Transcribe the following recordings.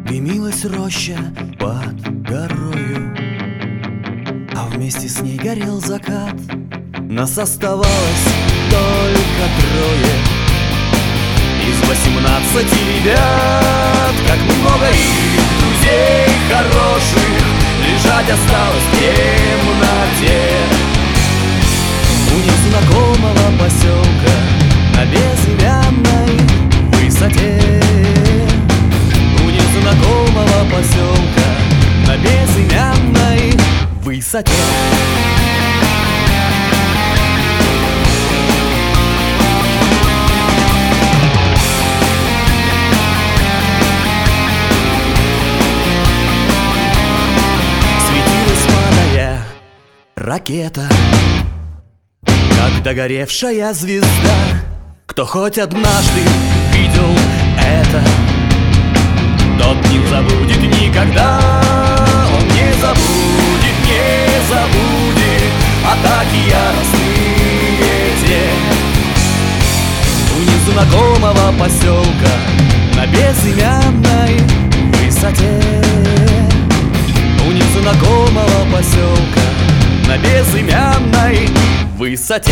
Дымилась роща под горою, а вместе с ней горел закат. Нас оставалось только трое из 18 ребят. Как много их друзей хороших лежать осталось в темноте у незнакомого поселка на безымянной высоте. У незнакомого поселка на безымянной высоте. Светилась молодая ракета, как догоревшая звезда. Кто хоть однажды видел это, тот не забудет никогда. Он не забудет, не забудет атаки яростные те. У незнакомого поселка на безымянной высоте. У незнакомого поселка на безымянной высоте.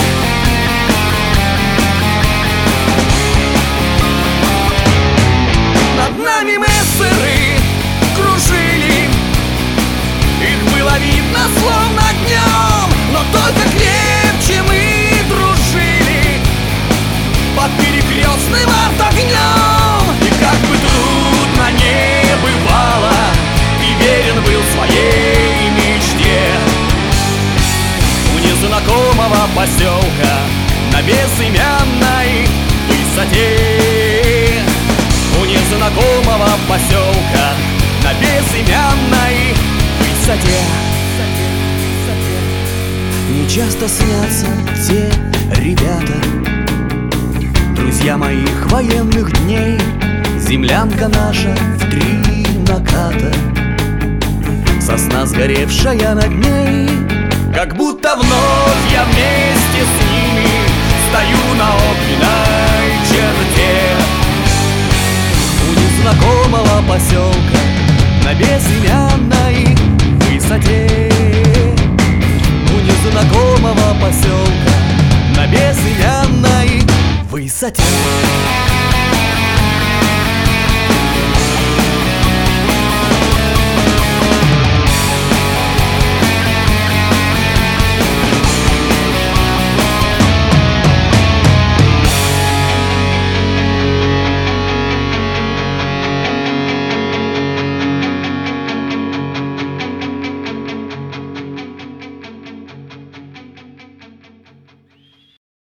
Над нами мессеры кружили, их было видно словно днем, но только крепче мы дружили под перекрестным артогнем. И как бы трудно не бывало, и верен был своей мечте. У незнакомого поселка на безымянной высоте. У незнакомого поселка на безымянной высоте. Мне часто снятся те ребята, друзья моих военных дней. Землянка наша в 3 наката, сосна сгоревшая над ней. Как будто вновь я вместе с ними стою на огненной черте. У незнакомого поселка на безымянной высоте. У незнакомого поселка на безымянной высоте.